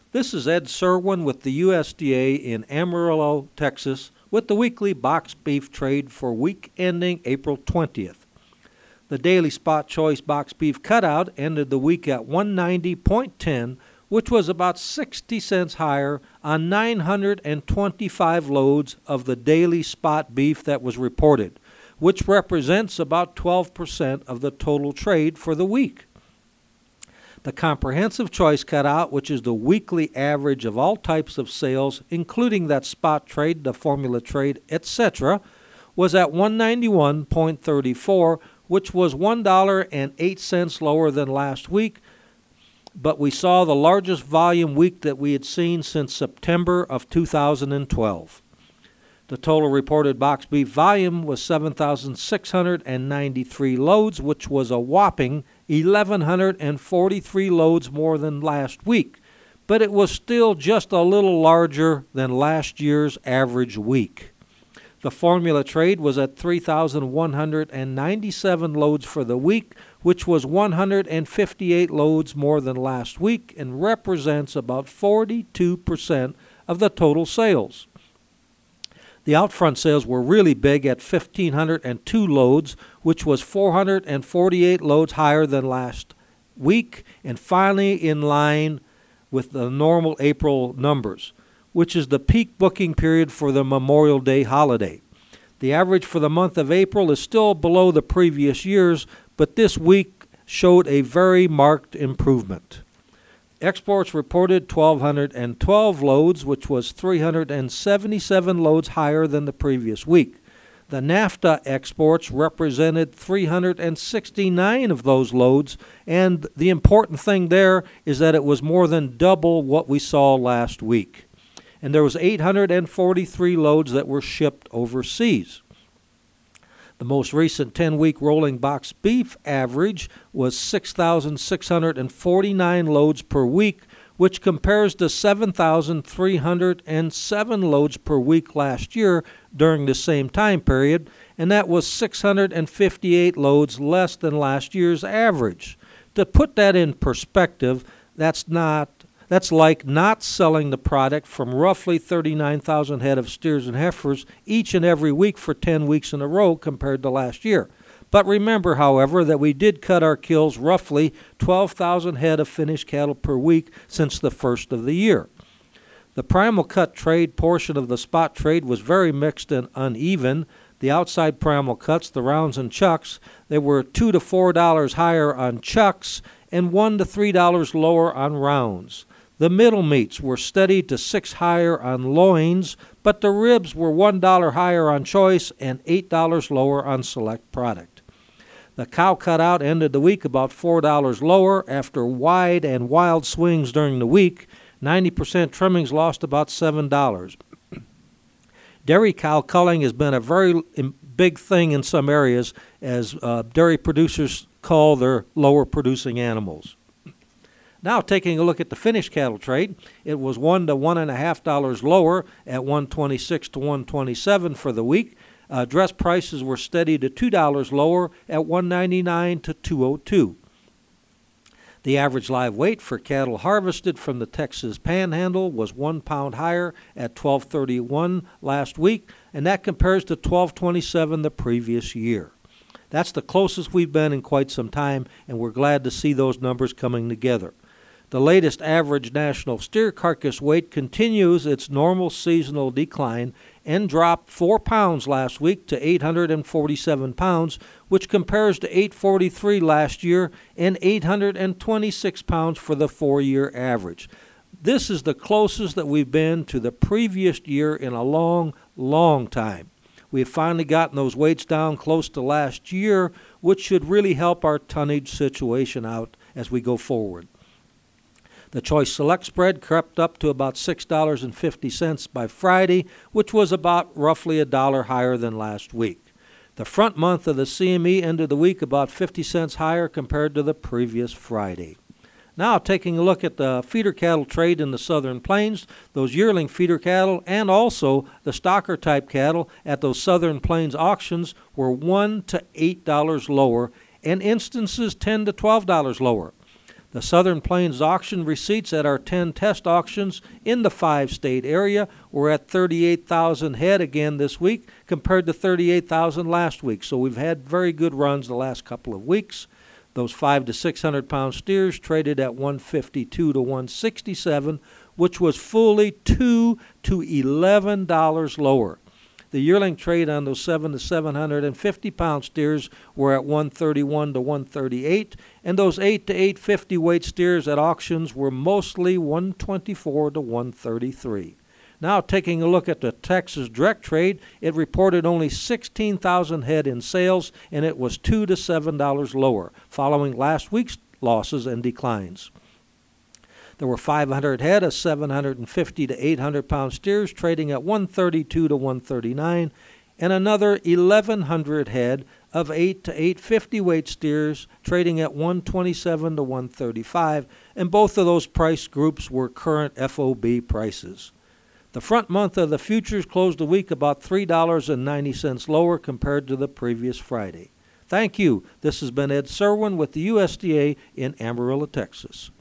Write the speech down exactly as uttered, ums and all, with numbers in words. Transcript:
This is Ed Serwin with the U S D A in Amarillo, Texas, with the weekly box beef trade for week ending April twentieth. The daily spot choice box beef cutout ended the week at one ninety point one zero, which was about sixty cents higher on nine hundred twenty-five loads of the daily spot beef that was reported, which represents about twelve percent of the total trade for the week. The comprehensive choice cutout, which is the weekly average of all types of sales, including that spot trade, the formula trade, et cetera, was at one ninety-one point three four, which was one dollar and eight cents lower than last week, but we saw the largest volume week that we had seen since September of two thousand twelve. The total reported box beef volume was seven thousand six hundred ninety-three loads, which was a whopping one thousand one hundred forty-three loads more than last week, but it was still just a little larger than last year's average week. The formula trade was at three thousand one hundred ninety-seven loads for the week, which was one hundred fifty-eight loads more than last week and represents about forty-two percent of the total sales. The out-front sales were really big at one thousand five hundred two loads, which was four hundred forty-eight loads higher than last week, and finally in line with the normal April numbers, which is the peak booking period for the Memorial Day holiday. The average for the month of April is still below the previous years, but this week showed a very marked improvement. Exports reported one thousand two hundred twelve loads, which was three hundred seventy-seven loads higher than the previous week. The NAFTA exports represented three hundred sixty-nine of those loads, and the important thing there is that it was more than double what we saw last week. And there was eight hundred forty-three loads that were shipped overseas. The most recent ten-week rolling box beef average was six thousand six hundred forty-nine loads per week, which compares to seven thousand three hundred seven loads per week last year during the same time period, and that was six hundred fifty-eight loads less than last year's average. To put that in perspective, that's not That's like not selling the product from roughly thirty-nine thousand head of steers and heifers each and every week for ten weeks in a row compared to last year. But remember, however, that we did cut our kills roughly twelve thousand head of finished cattle per week since the first of the year. The primal cut trade portion of the spot trade was very mixed and uneven. The outside primal cuts, the rounds and chucks, they were two to four dollars higher on chucks and one to three dollars lower on rounds. The middle meats were steady to six higher on loins, but the ribs were one dollar higher on choice and eight dollars lower on select product. The cow cutout ended the week about four dollars lower after wide and wild swings during the week. ninety percent trimmings lost about seven dollars. Dairy cow culling has been a very big thing in some areas as uh, dairy producers call their lower producing animals. Now, taking a look at the finished cattle trade, it was one to one and a half dollars lower at one twenty-six to one twenty-seven for the week. Uh, dress prices were steady to two dollars lower at one ninety-nine to two oh two. The average live weight for cattle harvested from the Texas Panhandle was one pound higher at twelve thirty-one last week, and that compares to twelve twenty-seven the previous year. That's the closest we've been in quite some time, and we're glad to see those numbers coming together. The latest average national steer carcass weight continues its normal seasonal decline and dropped four pounds last week to eight hundred forty-seven pounds, which compares to eight hundred forty-three last year and eight hundred twenty-six pounds for the four-year average. This is the closest that we've been to the previous year in a long, long time. We've finally gotten those weights down close to last year, which should really help our tonnage situation out as we go forward. The Choice Select spread crept up to about six dollars and fifty cents by Friday, which was about roughly a dollar higher than last week. The front month of the C M E ended the week about fifty cents higher compared to the previous Friday. Now, taking a look at the feeder cattle trade in the Southern Plains, those yearling feeder cattle and also the stocker type cattle at those Southern Plains auctions were one to eight dollars lower, and instances ten to twelve dollars lower. The Southern Plains auction receipts at our ten test auctions in the five-state area were at thirty-eight thousand head again this week compared to thirty-eight thousand last week. So we've had very good runs the last couple of weeks. Those five to six hundred pound steers traded at one fifty-two to one sixty-seven, which was fully two to eleven dollars lower. The yearling trade on those seven to seven hundred fifty pound steers were at one thirty-one to one thirty-eight, and those eight to eight fifty weight steers at auctions were mostly one twenty-four to one thirty-three. Now, taking a look at the Texas direct trade, it reported only sixteen thousand head in sales, and it was two to seven dollars lower, following last week's losses and declines. There were five hundred head of seven hundred fifty to eight hundred pound steers trading at one thirty-two to one thirty-nine, and another eleven hundred head of eight to eight fifty weight steers trading at one twenty-seven to one thirty-five, and both of those price groups were current F O B prices. The front month of the futures closed the week about three dollars and ninety cents lower compared to the previous Friday. Thank you. This has been Ed Serwin with the U S D A in Amarillo, Texas.